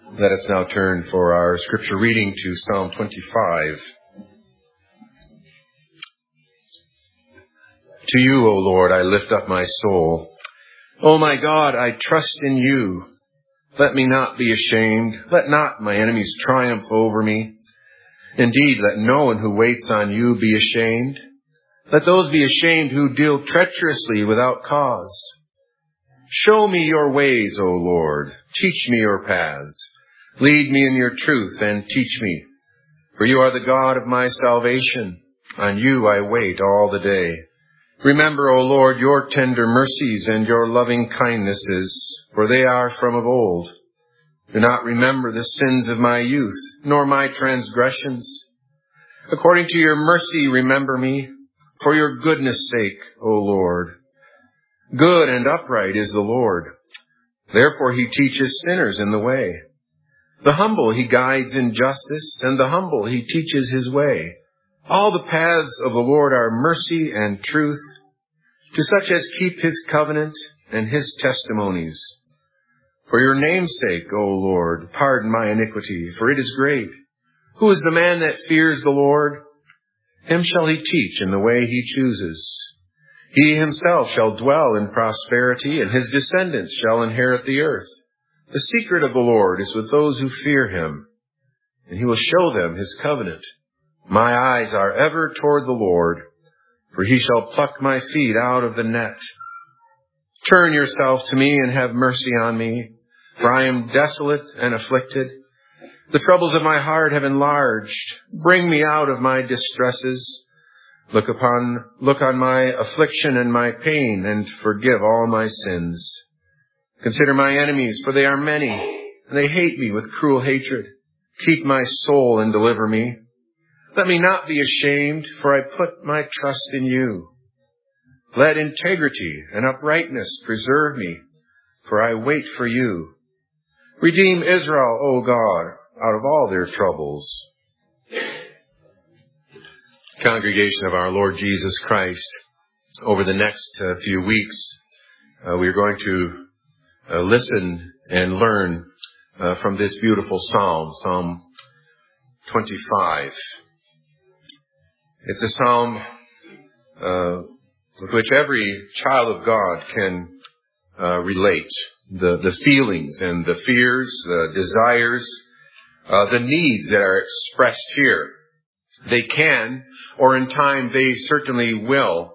Let us now turn for our scripture reading to Psalm 25. To you, O Lord, I lift up my soul. O my God, I trust in you. Let me not be ashamed. Let not my enemies triumph over me. Indeed, let no one who waits on you be ashamed. Let those be ashamed who deal treacherously without cause. Show me your ways, O Lord. Teach me your paths. Lead me in your truth and teach me. For you are the God of my salvation. On you I wait all the day. Remember, O Lord, your tender mercies and your loving kindnesses, for they are from of old. Do not remember the sins of my youth, nor my transgressions. According to your mercy, remember me, for your goodness' sake, O Lord. Good and upright is the Lord. Therefore he teaches sinners in the way. The humble he guides in justice, and the humble he teaches his way. All the paths of the Lord are mercy and truth, to such as keep his covenant and his testimonies. For your name's sake, O Lord, pardon my iniquity, for it is great. Who is the man that fears the Lord? Him shall he teach in the way he chooses. He himself shall dwell in prosperity, and his descendants shall inherit the earth. The secret of the Lord is with those who fear him, and he will show them his covenant. My eyes are ever toward the Lord, for he shall pluck my feet out of the net. Turn yourself to me and have mercy on me, for I am desolate and afflicted. The troubles of my heart have enlarged. Bring me out of my distresses. Look on my affliction and my pain, and forgive all my sins. Consider my enemies, for they are many, and they hate me with cruel hatred. Keep my soul and deliver me. Let me not be ashamed, for I put my trust in you. Let integrity and uprightness preserve me, for I wait for you. Redeem Israel, O God, out of all their troubles. Congregation of our Lord Jesus Christ, over the next few weeks, we are going to listen and learn from this beautiful psalm, Psalm 25. It's a psalm with which every child of God can relate. The feelings and the fears, the desires, the needs that are expressed here. They can, or in time they certainly will,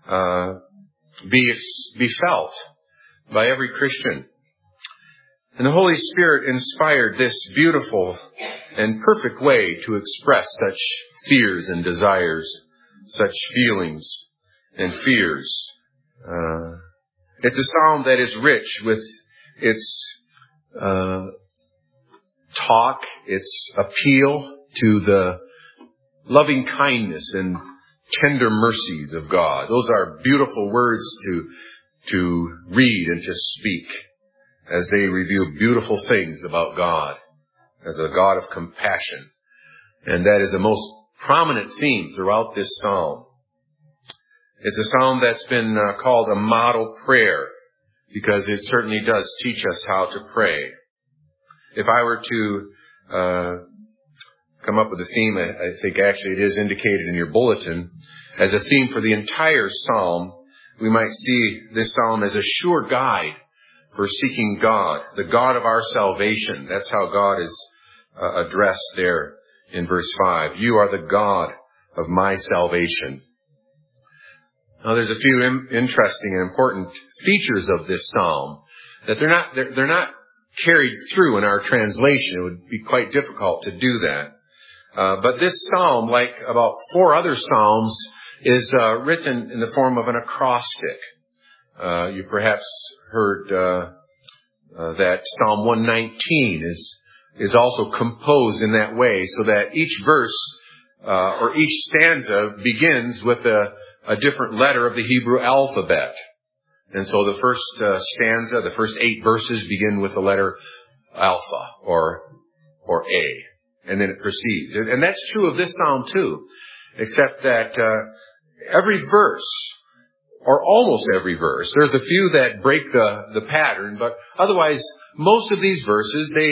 be felt by every Christian. And the Holy Spirit inspired this beautiful and perfect way to express such fears and desires, such feelings and fears. It's a psalm that is rich with its talk, its appeal to the loving kindness and tender mercies of God. Those are beautiful words to read and to speak as they reveal beautiful things about God as a God of compassion. And that is a most prominent theme throughout this psalm. It's a psalm that's been called a model prayer because it certainly does teach us how to pray. If I were to come up with a theme, I think actually it is indicated in your bulletin, as a theme for the entire psalm, we might see this psalm as a sure guide for seeking God, the God of our salvation. That's how God is addressed there in verse 5. You are the God of my salvation. Now there's a few interesting and important features of this psalm that they're not carried through in our translation. It would be quite difficult to do that. But this psalm, like about 4 other psalms, is written in the form of an acrostic. You perhaps heard that Psalm 119 is also composed in that way, so that each verse or each stanza begins with a different letter of the Hebrew alphabet. And so the first stanza, the first 8 verses begin with the letter Alpha or A, and then it proceeds. And that's true of this psalm too, except that every verse, or almost every verse, there's a few that break the pattern, but otherwise most of these verses,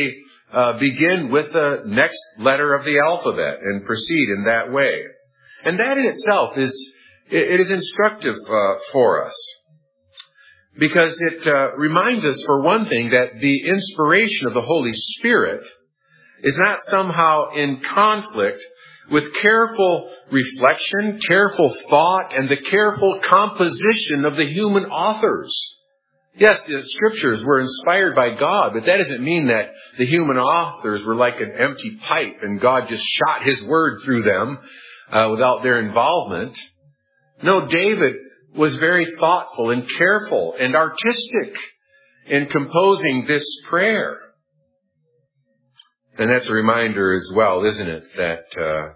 begin with the next letter of the alphabet and proceed in that way. And that in itself is instructive for us, because it reminds us, for one thing, that the inspiration of the Holy Spirit is not somehow in conflict with careful reflection, careful thought, and the careful composition of the human authors. Yes, the Scriptures were inspired by God, but that doesn't mean that the human authors were like an empty pipe and God just shot His Word through them without their involvement. No, David was very thoughtful and careful and artistic in composing this prayer. And that's a reminder as well, isn't it, that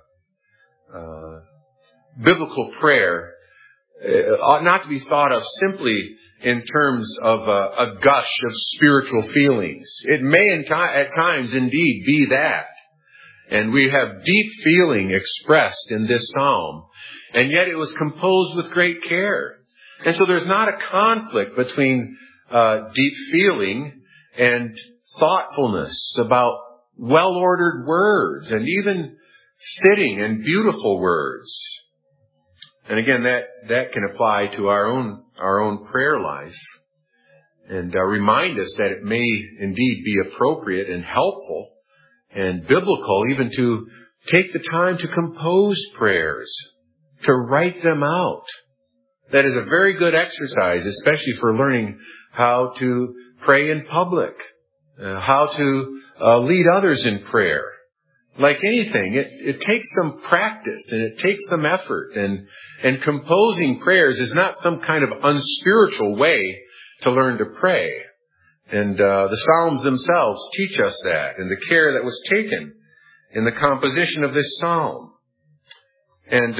biblical prayer ought not to be thought of simply in terms of a gush of spiritual feelings. It may at times indeed be that. And we have deep feeling expressed in this psalm. And yet it was composed with great care. And so there's not a conflict between deep feeling and thoughtfulness about well-ordered words and even fitting and beautiful words. And again, that can apply to our own prayer life and remind us that it may indeed be appropriate and helpful and biblical even to take the time to compose prayers, to write them out. That is a very good exercise, especially for learning how to pray in public, how to lead others in prayer. Like anything, it takes some practice and it takes some effort. And composing prayers is not some kind of unspiritual way to learn to pray. And the Psalms themselves teach us that, and the care that was taken in the composition of this psalm. And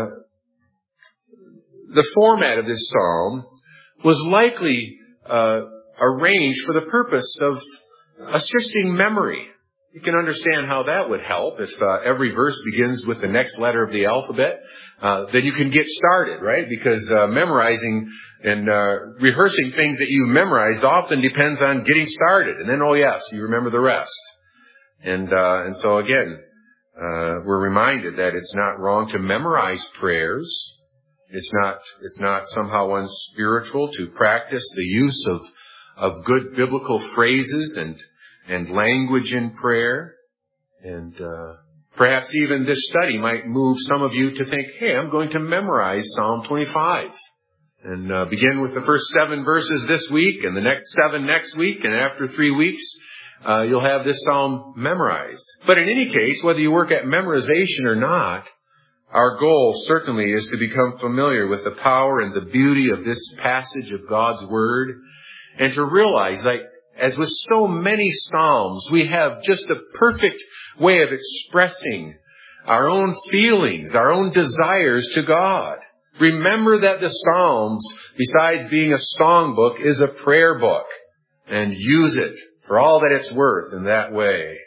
the format of this psalm was likely arranged for the purpose of assisting memory. You can understand how that would help if every verse begins with the next letter of the alphabet. Then you can get started, right? Because memorizing and rehearsing things that you memorized often depends on getting started. And then, oh yes, you remember the rest. And so again, we're reminded that it's not wrong to memorize prayers. It's not somehow unspiritual to practice the use of good biblical phrases and language in prayer. And perhaps even this study might move some of you to think, hey, I'm going to memorize Psalm 25. And begin with the first 7 verses this week and the next 7 next week. And after 3 weeks, you'll have this psalm memorized. But in any case, whether you work at memorization or not, our goal certainly is to become familiar with the power and the beauty of this passage of God's Word. And to realize, like, as with so many psalms, we have just a perfect way of expressing our own feelings, our own desires to God. Remember that the Psalms, besides being a songbook, is a prayer book. And use it for all that it's worth in that way.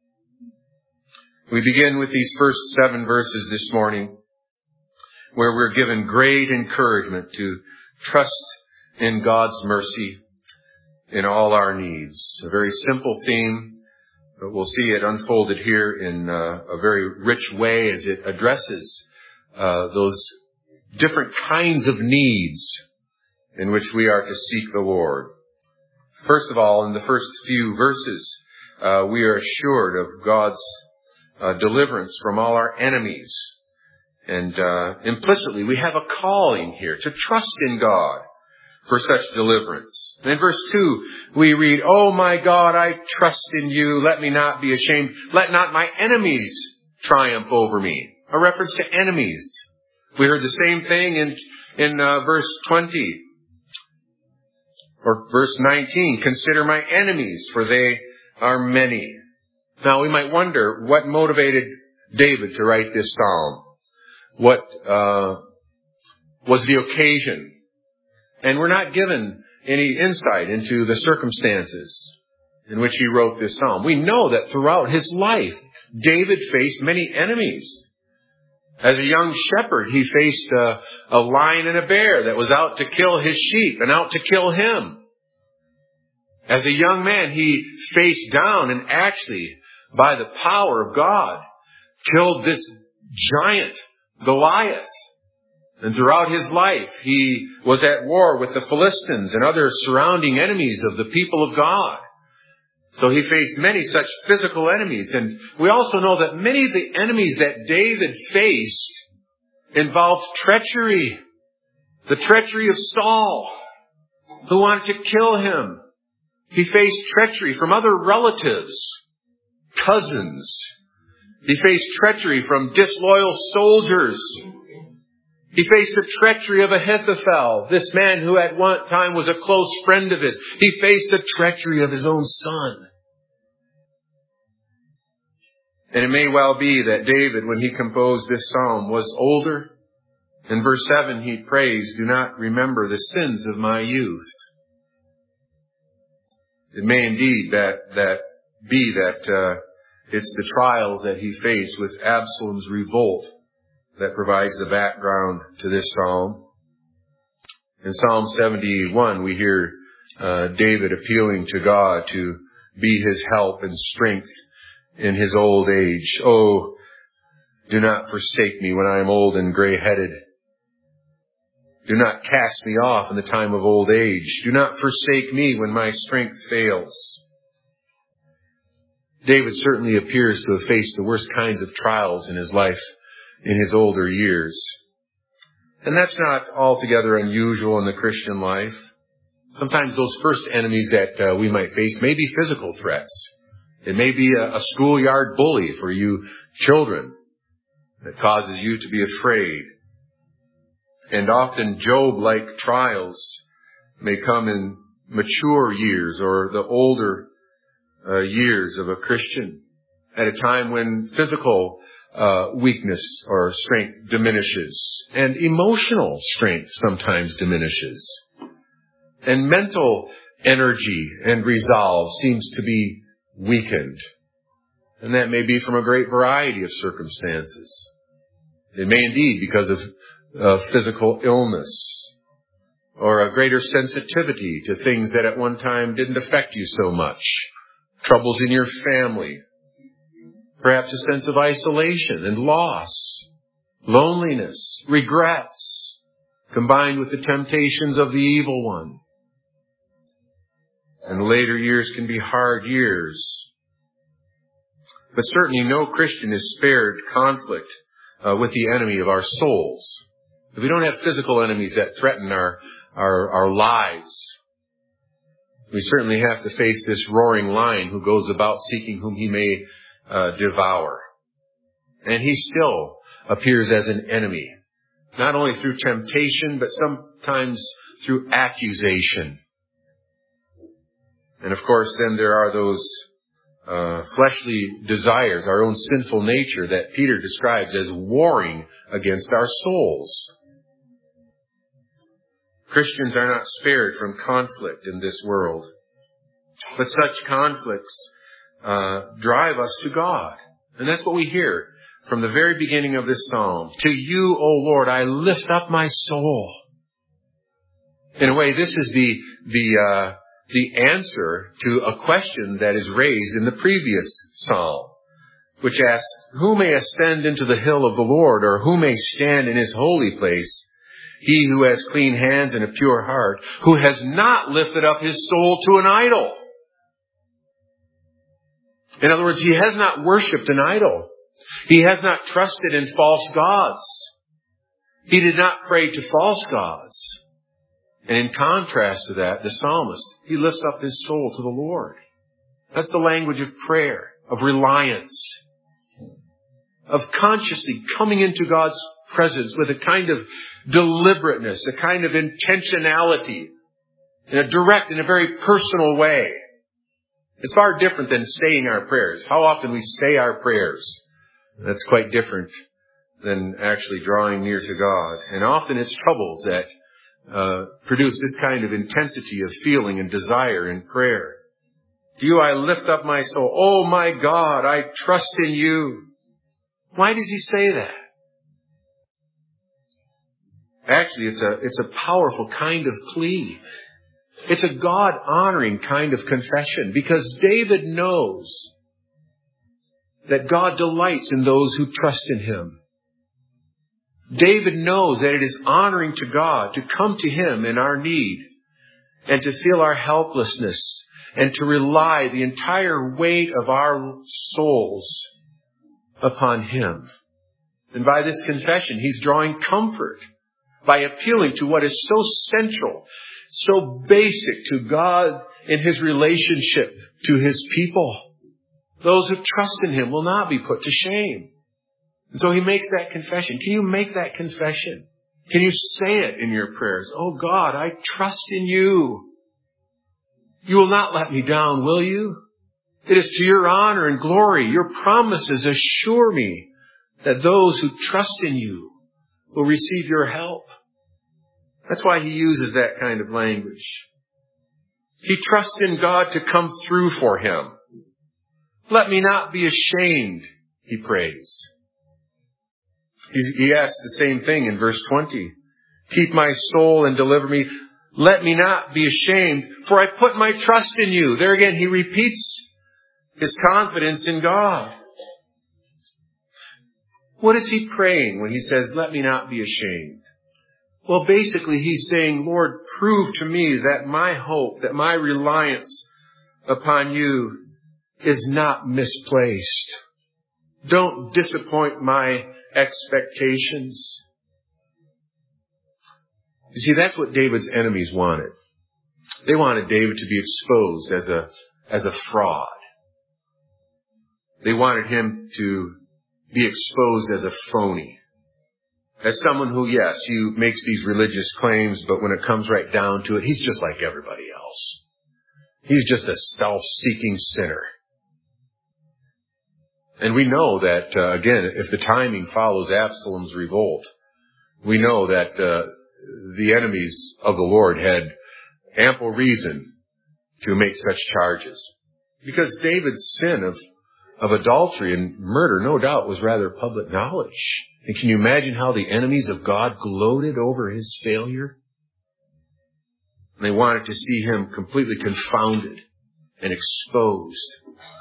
We begin with these first 7 verses this morning, where we're given great encouragement to trust in God's mercy in all our needs. A very simple theme, but we'll see it unfolded here in a very rich way as it addresses those different kinds of needs in which we are to seek the Lord. First of all, in the first few verses, we are assured of God's deliverance from all our enemies. And implicitly, we have a calling here to trust in God for such deliverance. And in verse 2, we read, "Oh my God, I trust in you. Let me not be ashamed. Let not my enemies triumph over me." A reference to enemies. We heard the same thing in verse 20. Or verse 19, "Consider my enemies, for they are many." Now we might wonder what motivated David to write this psalm. What was the occasion? And we're not given any insight into the circumstances in which he wrote this psalm. We know that throughout his life, David faced many enemies. As a young shepherd, he faced a lion and a bear that was out to kill his sheep and out to kill him. As a young man, he faced down and actually, by the power of God, killed this giant, Goliath. And throughout his life, he was at war with the Philistines and other surrounding enemies of the people of God. So he faced many such physical enemies. And we also know that many of the enemies that David faced involved treachery. The treachery of Saul, who wanted to kill him. He faced treachery from other relatives, cousins. He faced treachery from disloyal soldiers. He faced the treachery of Ahithophel, this man who at one time was a close friend of his. He faced the treachery of his own son. And it may well be that David, when he composed this psalm, was older. In verse 7, he prays, "Do not remember the sins of my youth." It may indeed be that it's the trials that he faced with Absalom's revolt that provides the background to this psalm. In Psalm 71, we hear David appealing to God to be his help and strength in his old age. "Oh, do not forsake me when I am old and gray-headed. Do not cast me off in the time of old age. Do not forsake me when my strength fails." David certainly appears to have faced the worst kinds of trials in his life in his older years. And that's not altogether unusual in the Christian life. Sometimes those first enemies that we might face may be physical threats. It may be a schoolyard bully for you children that causes you to be afraid. And often Job-like trials may come in mature years or the older years of a Christian at a time when physical weakness or strength diminishes, and emotional strength sometimes diminishes, and mental energy and resolve seems to be weakened. And that may be from a great variety of circumstances. It may indeed because of physical illness or a greater sensitivity to things that at one time didn't affect you so much. Troubles in your family. Perhaps a sense of isolation and loss, loneliness, regrets, combined with the temptations of the evil one. And later years can be hard years. But certainly no Christian is spared conflict with the enemy of our souls. If we don't have physical enemies that threaten our lives, we certainly have to face this roaring lion who goes about seeking whom he may devour. And he still appears as an enemy, not only through temptation, but sometimes through accusation. And of course, then there are those fleshly desires, our own sinful nature that Peter describes as warring against our souls. Christians are not spared from conflict in this world, but such conflicts drive us to God. And that's what we hear from the very beginning of this psalm. "To you, O Lord, I lift up my soul." In a way, this is the answer to a question that is raised in the previous psalm, which asks, "Who may ascend into the hill of the Lord, or who may stand in his holy place? He who has clean hands and a pure heart, who has not lifted up his soul to an idol." In other words, he has not worshipped an idol. He has not trusted in false gods. He did not pray to false gods. And in contrast to that, the psalmist, he lifts up his soul to the Lord. That's the language of prayer, of reliance, of consciously coming into God's presence with a kind of deliberateness, a kind of intentionality, in a direct and a very personal way. It's far different than saying our prayers. How often we say our prayers. That's quite different than actually drawing near to God. And often it's troubles that produce this kind of intensity of feeling and desire in prayer. "To you I lift up my soul. Oh my God, I trust in you." Why does he say that? Actually, it's a powerful kind of plea. It's a God-honoring kind of confession because David knows that God delights in those who trust in Him. David knows that it is honoring to God to come to Him in our need and to feel our helplessness and to rely the entire weight of our souls upon Him. And by this confession, he's drawing comfort by appealing to what is so central, so basic to God in His relationship to His people. Those who trust in Him will not be put to shame. And so he makes that confession. Can you make that confession? Can you say it in your prayers? Oh God, I trust in you. You will not let me down, will you? It is to your honor and glory. Your promises assure me that those who trust in you will receive your help. That's why he uses that kind of language. He trusts in God to come through for him. Let me not be ashamed, he prays. He asks the same thing in verse 20. Keep my soul and deliver me. Let me not be ashamed, for I put my trust in you. There again, he repeats his confidence in God. What is he praying when he says, let me not be ashamed? Well, basically he's saying, Lord, prove to me that my hope, that my reliance upon you is not misplaced. Don't disappoint my expectations. You see, that's what David's enemies wanted. They wanted David to be exposed as a fraud. They wanted him to be exposed as a phony. As someone who, yes, he makes these religious claims, but when it comes right down to it, he's just like everybody else. He's just a self-seeking sinner. And we know that, again, if the timing follows Absalom's revolt, we know that the enemies of the Lord had ample reason to make such charges. Because David's sin of adultery and murder, no doubt, was rather public knowledge. And can you imagine how the enemies of God gloated over his failure? And they wanted to see him completely confounded and exposed,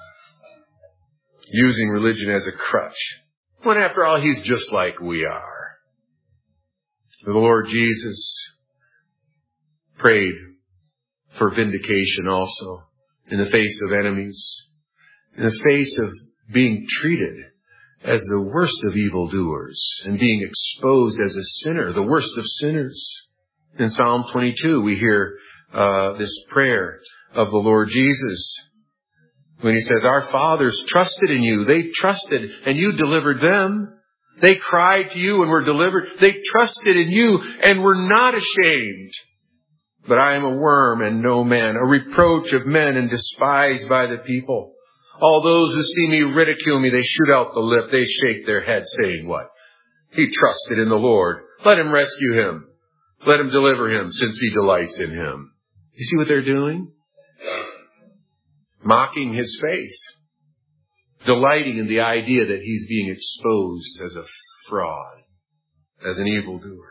using religion as a crutch. When after all, he's just like we are. The Lord Jesus prayed for vindication also in the face of enemies, in the face of being treated as the worst of evildoers and being exposed as a sinner, the worst of sinners. In Psalm 22, we hear this prayer of the Lord Jesus when he says, our fathers trusted in you. They trusted and you delivered them. They cried to you and were delivered. They trusted in you and were not ashamed. But I am a worm and no man, a reproach of men and despised by the people. All those who see me ridicule me. They shoot out the lip. They shake their head, saying what? He trusted in the Lord. Let him rescue him. Let him deliver him, since he delights in him. You see what they're doing? Mocking his faith. Delighting in the idea that he's being exposed as a fraud, as an evildoer.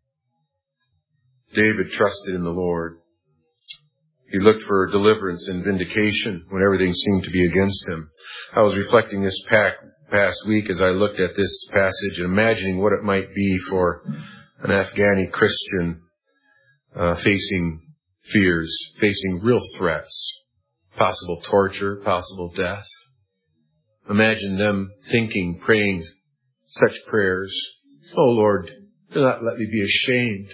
David trusted in the Lord. He looked for deliverance and vindication when everything seemed to be against him. I was reflecting this past week as I looked at this passage and imagining what it might be for an Afghani Christian facing fears, facing real threats, possible torture, possible death. Imagine them thinking, praying such prayers. Oh Lord, do not let me be ashamed.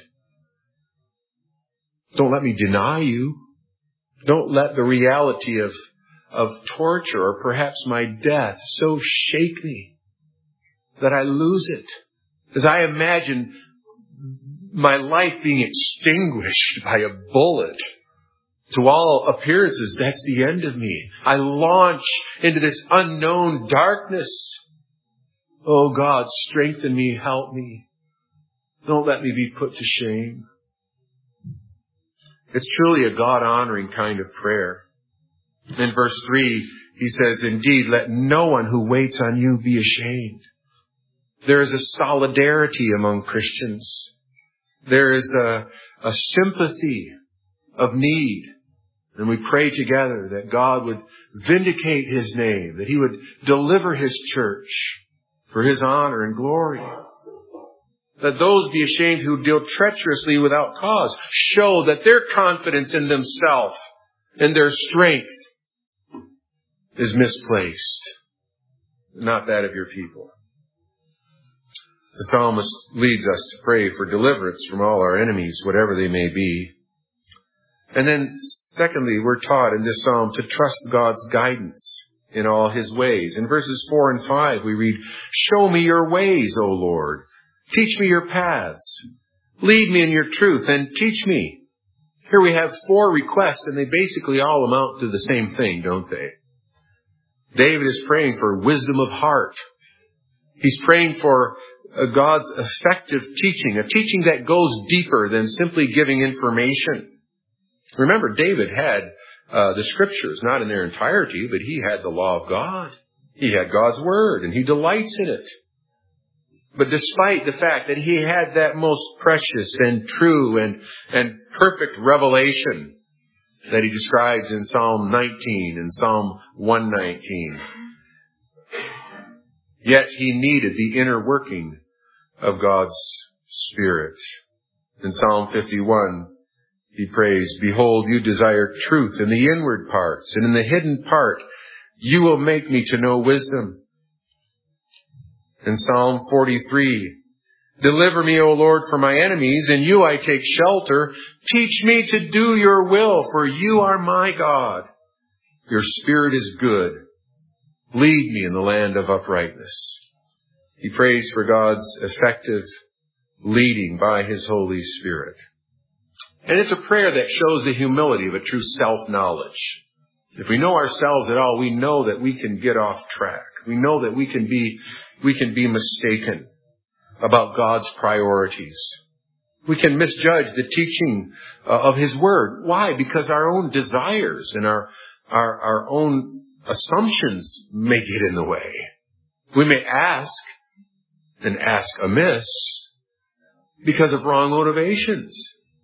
Don't let me deny you. Don't let the reality of torture or perhaps my death so shake me that I lose it. As I imagine my life being extinguished by a bullet, to all appearances, that's the end of me. I launch into this unknown darkness. Oh God, strengthen me, help me. Don't let me be put to shame. It's truly a God-honoring kind of prayer. In verse 3, he says, indeed, let no one who waits on you be ashamed. There is a solidarity among Christians. There is a sympathy of need. And we pray together that God would vindicate His name, that He would deliver His church for His honor and glory. That those be ashamed who deal treacherously without cause. Show that their confidence in themselves and their strength is misplaced, not that of your people. The psalmist leads us to pray for deliverance from all our enemies, whatever they may be. And then, secondly, we're taught in this psalm to trust God's guidance in all His ways. In verses 4 and 5, we read, "Show me your ways, O Lord. Teach me your paths. Lead me in your truth and teach me." Here we have 4 requests, and they basically all amount to the same thing, don't they? David is praying for wisdom of heart. He's praying for God's effective teaching, a teaching that goes deeper than simply giving information. Remember, David had the Scriptures, not in their entirety, but he had the law of God. He had God's Word, and he delights in it. But despite the fact that he had that most precious and true and perfect revelation that he describes in Psalm 19 and Psalm 119, yet he needed the inner working of God's Spirit. In Psalm 51, he prays, "Behold, you desire truth in the inward parts, and in the hidden part you will make me to know wisdom." In Psalm 43, "Deliver me, O Lord, from my enemies. In you I take shelter. Teach me to do your will, for you are my God. Your Spirit is good. Lead me in the land of uprightness." He prays for God's effective leading by His Holy Spirit. And it's a prayer that shows the humility of a true self-knowledge. If we know ourselves at all, we know that we can get off track. We know that we can be mistaken about God's priorities. We can misjudge the teaching of His Word. Why? Because our own desires and our own assumptions may get in the way. We may ask, and ask amiss, because of wrong motivations.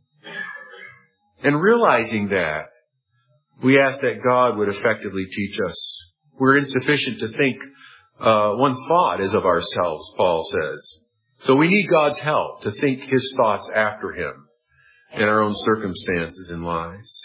And realizing that, we ask that God would effectively teach us. We're insufficient to think one thought is of ourselves, Paul says. So we need God's help to think His thoughts after Him in our own circumstances and lives.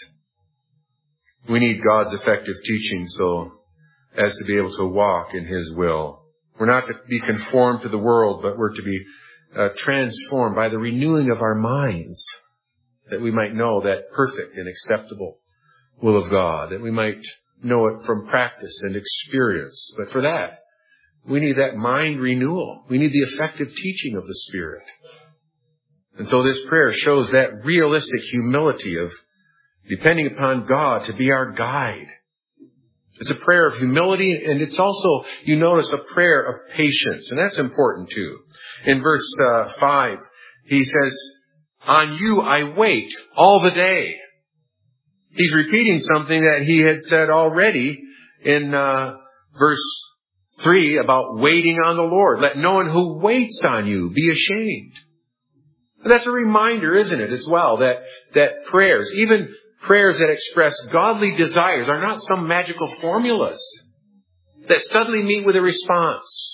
We need God's effective teaching so as to be able to walk in His will. We're not to be conformed to the world, but we're to be transformed by the renewing of our minds, that we might know that perfect and acceptable will of God, that we might know it from practice and experience. But for that, we need that mind renewal. We need the effective teaching of the Spirit. And so this prayer shows that realistic humility of depending upon God to be our guide. It's a prayer of humility, and it's also, you notice, a prayer of patience. And that's important too. In verse 5, he says, "On you I wait all the day." He's repeating something that he had said already in verse 3 about waiting on the Lord. "Let no one who waits on you be ashamed." And that's a reminder, isn't it, as well, that prayers, even prayers that express godly desires, are not some magical formulas that suddenly meet with a response.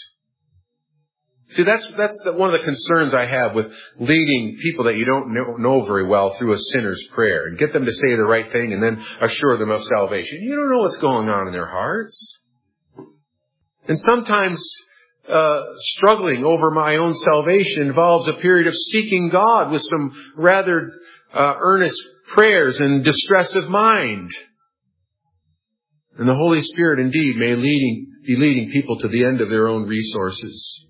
See, that's one of the concerns I have with leading people that you don't know very well through a sinner's prayer and get them to say the right thing and then assure them of salvation. You don't know what's going on in their hearts. And sometimes struggling over my own salvation involves a period of seeking God with some rather earnest prayers and distress of mind. And the Holy Spirit indeed may be leading people to the end of their own resources.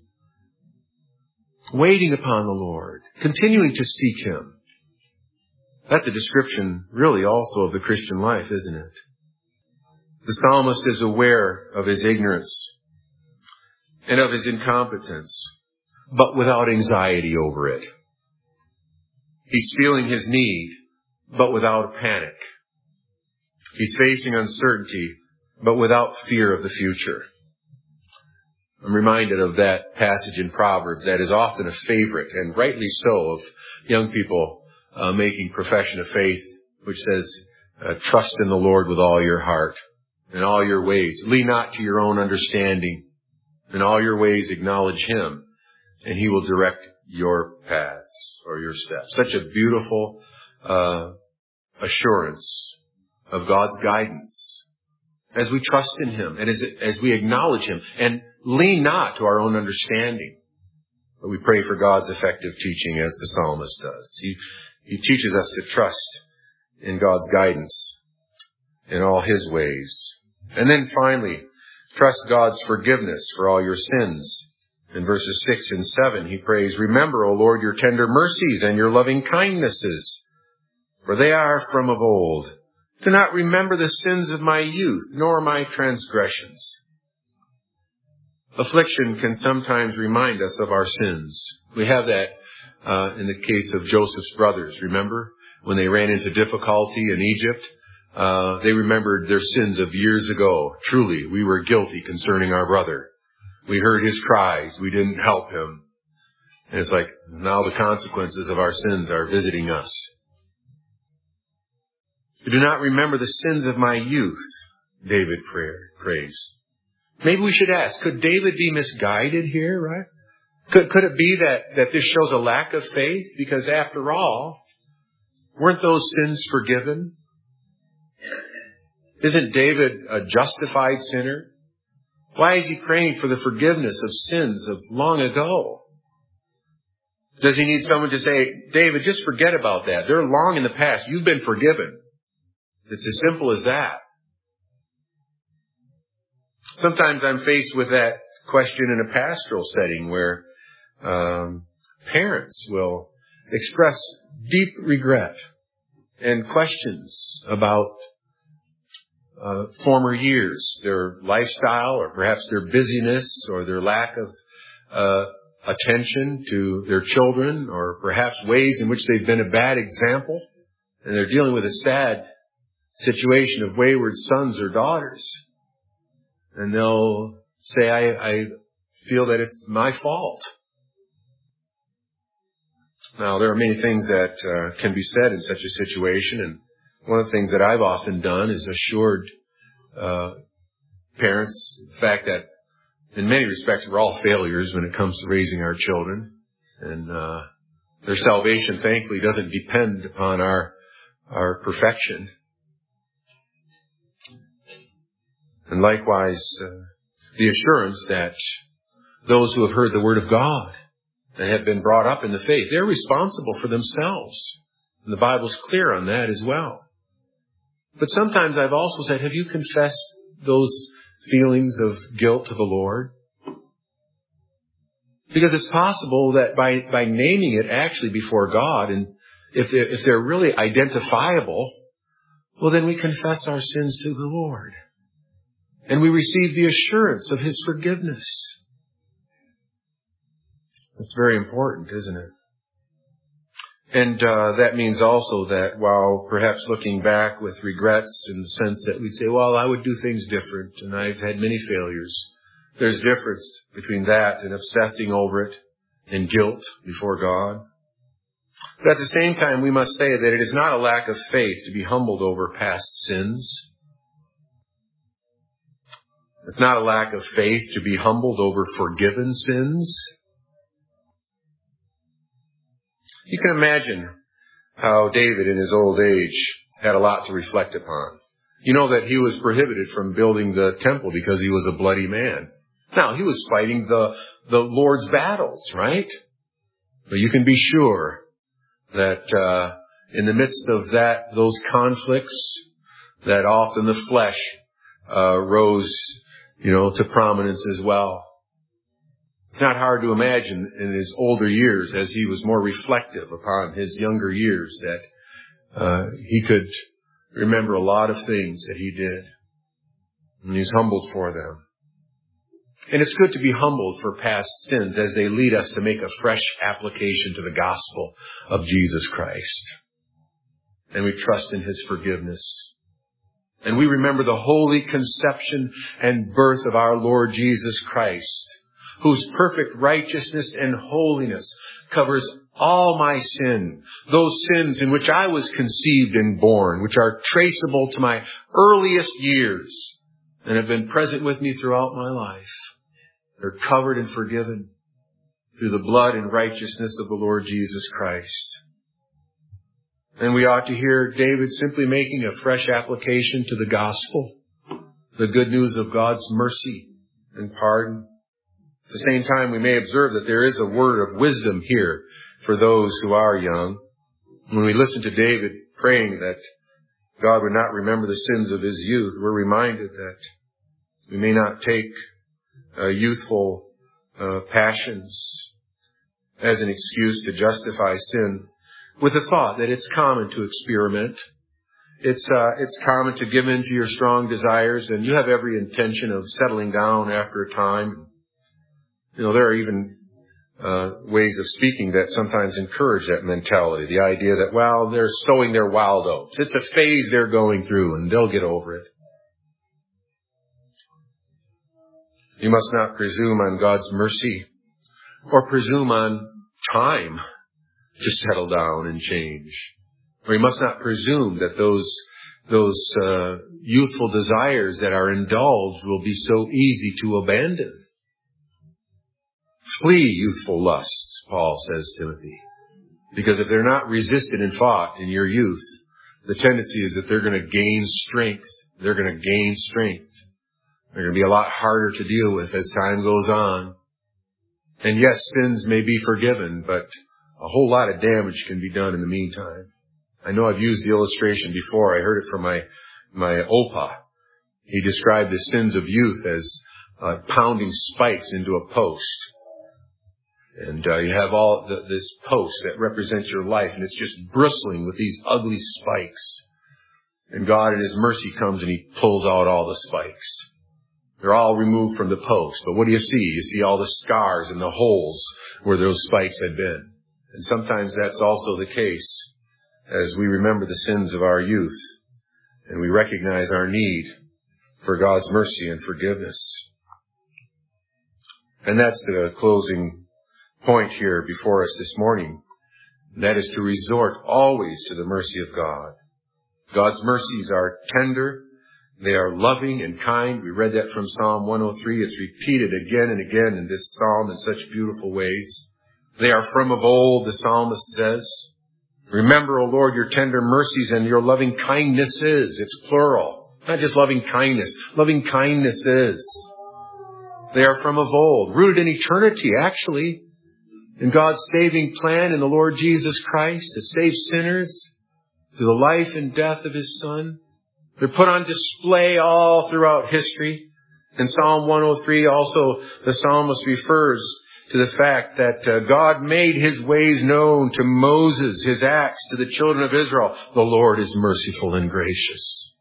Waiting upon the Lord, continuing to seek Him. That's a description really also of the Christian life, isn't it? The psalmist is aware of his ignorance and of his incompetence, but without anxiety over it. He's feeling his need, but without panic. He's facing uncertainty, but without fear of the future. I'm reminded of that passage in Proverbs that is often a favorite, and rightly so, of young people making profession of faith which says, trust in the Lord with all your heart and all your ways. Lean not to your own understanding. In all your ways acknowledge Him, and He will direct your paths or your steps. Such a beautiful assurance of God's guidance as we trust in Him and as we acknowledge Him and lean not to our own understanding. But we pray for God's effective teaching as the psalmist does. He teaches us to trust in God's guidance in all His ways. And then finally, trust God's forgiveness for all your sins. In verses 6 and 7, he prays, remember, O Lord, your tender mercies and your loving kindnesses, for they are from of old. Do not remember the sins of my youth, nor my transgressions. Affliction can sometimes remind us of our sins. We have that in the case of Joseph's brothers. Remember when they ran into difficulty in Egypt? They remembered their sins of years ago. Truly, we were guilty concerning our brother. We heard his cries. We didn't help him. And it's like now the consequences of our sins are visiting us. Do not remember the sins of my youth, David prays. Maybe we should ask, could David be misguided here, right? Could it be that this shows a lack of faith? Because after all, weren't those sins forgiven? Isn't David a justified sinner? Why is he praying for the forgiveness of sins of long ago? Does he need someone to say, David, just forget about that. They're long in the past. You've been forgiven. It's as simple as that. Sometimes I'm faced with that question in a pastoral setting where parents will express deep regret and questions about former years, their lifestyle, or perhaps their busyness, or their lack of attention to their children, or perhaps ways in which they've been a bad example, and they're dealing with a sad situation of wayward sons or daughters. And they'll say, I feel that it's my fault. Now, there are many things that can be said in such a situation, and one of the things that I've often done is assured parents the fact that in many respects we're all failures when it comes to raising our children. And their salvation, thankfully, doesn't depend upon our perfection. And likewise, the assurance that those who have heard the Word of God and have been brought up in the faith, they're responsible for themselves. And the Bible's clear on that as well. But sometimes I've also said, have you confessed those feelings of guilt to the Lord? Because it's possible that by naming it actually before God, and if they're really identifiable, well, then we confess our sins to the Lord. And we receive the assurance of His forgiveness. That's very important, isn't it? And that means also that while perhaps looking back with regrets in the sense that we'd say, well, I would do things different and I've had many failures. There's a difference between that and obsessing over it in guilt before God. But at the same time, we must say that it is not a lack of faith to be humbled over past sins. It's not a lack of faith to be humbled over forgiven sins. You can imagine how David in his old age had a lot to reflect upon. You know that he was prohibited from building the temple because he was a bloody man. Now, he was fighting the Lord's battles, right? But you can be sure that in the midst of those conflicts, that often the flesh rose, to prominence as well. It's not hard to imagine in his older years, as he was more reflective upon his younger years, that he could remember a lot of things that he did. And he's humbled for them. And it's good to be humbled for past sins as they lead us to make a fresh application to the gospel of Jesus Christ. And we trust in His forgiveness. And we remember the holy conception and birth of our Lord Jesus Christ, whose perfect righteousness and holiness covers all my sin, those sins in which I was conceived and born, which are traceable to my earliest years and have been present with me throughout my life. They're covered and forgiven through the blood and righteousness of the Lord Jesus Christ. And we ought to hear David simply making a fresh application to the gospel, the good news of God's mercy and pardon. At the same time, we may observe that there is a word of wisdom here for those who are young. When we listen to David praying that God would not remember the sins of his youth, we're reminded that we may not take youthful passions as an excuse to justify sin, with the thought that it's common to experiment. It's common to give in to your strong desires, and you have every intention of settling down after a time. You know, there are even ways of speaking that sometimes encourage that mentality. The idea that, well, they're sowing their wild oats. It's a phase they're going through, and they'll get over it. You must not presume on God's mercy or presume on time to settle down and change. Or you must not presume that those youthful desires that are indulged will be so easy to abandon. Flee youthful lusts, Paul says to Timothy. Because if they're not resisted and fought in your youth, the tendency is that they're going to gain strength. They're going to gain strength. They're going to be a lot harder to deal with as time goes on. And yes, sins may be forgiven, but a whole lot of damage can be done in the meantime. I know I've used the illustration before. I heard it from my Opa. He described the sins of youth as pounding spikes into a post. And you have all this post that represents your life, and it's just bristling with these ugly spikes. And God in His mercy comes and He pulls out all the spikes. They're all removed from the post. But what do you see? You see all the scars and the holes where those spikes had been. And sometimes that's also the case as we remember the sins of our youth and we recognize our need for God's mercy and forgiveness. And that's the closing point here before us this morning. That is to resort always to the mercy of God. God's mercies are tender. They are loving and kind. We read that from Psalm 103. It's repeated again and again in this psalm in such beautiful ways. They are from of old, the psalmist says. Remember, O Lord, your tender mercies and your loving kindnesses. It's plural. Not just loving kindness. Loving kindnesses. They are from of old. Rooted in eternity, actually. In God's saving plan in the Lord Jesus Christ to save sinners through the life and death of His Son. They're put on display all throughout history. In Psalm 103 also the psalmist refers to the fact that God made His ways known to Moses, His acts to the children of Israel. The Lord is merciful and gracious.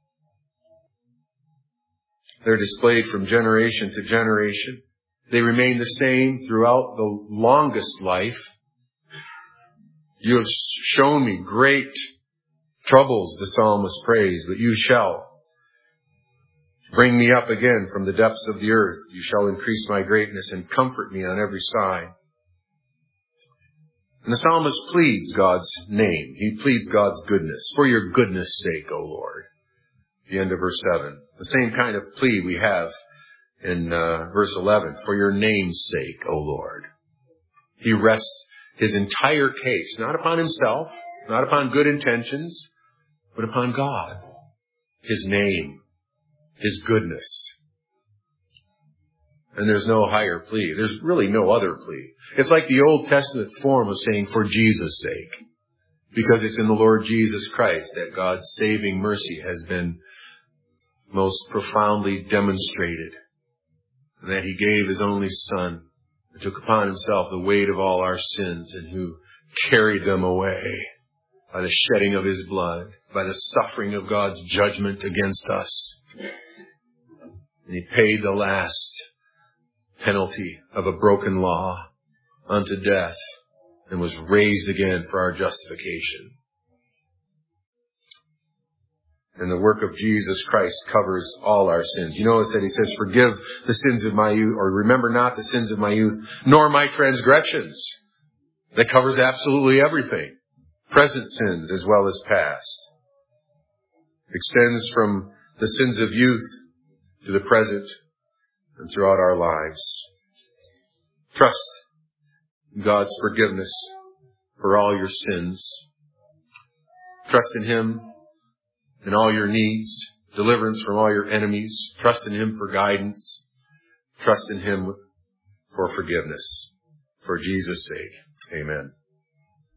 They're displayed from generation to generation. They remain the same throughout the longest life. You have shown me great troubles, the psalmist prays, but you shall bring me up again from the depths of the earth. You shall increase my greatness and comfort me on every side. And the psalmist pleads God's name. He pleads God's goodness. For your goodness' sake, O Lord. The end of verse 7. The same kind of plea we have in verse 11. For your name's sake, O Lord. He rests his entire case, not upon himself, not upon good intentions, but upon God, His name, His goodness. And there's no higher plea. There's really no other plea. It's like the Old Testament form of saying, for Jesus' sake. Because it's in the Lord Jesus Christ that God's saving mercy has been most profoundly demonstrated. And that He gave His only Son, who took upon Himself the weight of all our sins and who carried them away by the shedding of His blood, by the suffering of God's judgment against us. And He paid the last penalty of a broken law unto death and was raised again for our justification. And the work of Jesus Christ covers all our sins. You notice that he says, forgive the sins of my youth, or remember not the sins of my youth, nor my transgressions. That covers absolutely everything. Present sins as well as past. Extends from the sins of youth to the present and throughout our lives. Trust in God's forgiveness for all your sins. Trust in Him in all your needs, deliverance from all your enemies. Trust in Him for guidance. Trust in Him for forgiveness. For Jesus' sake. Amen.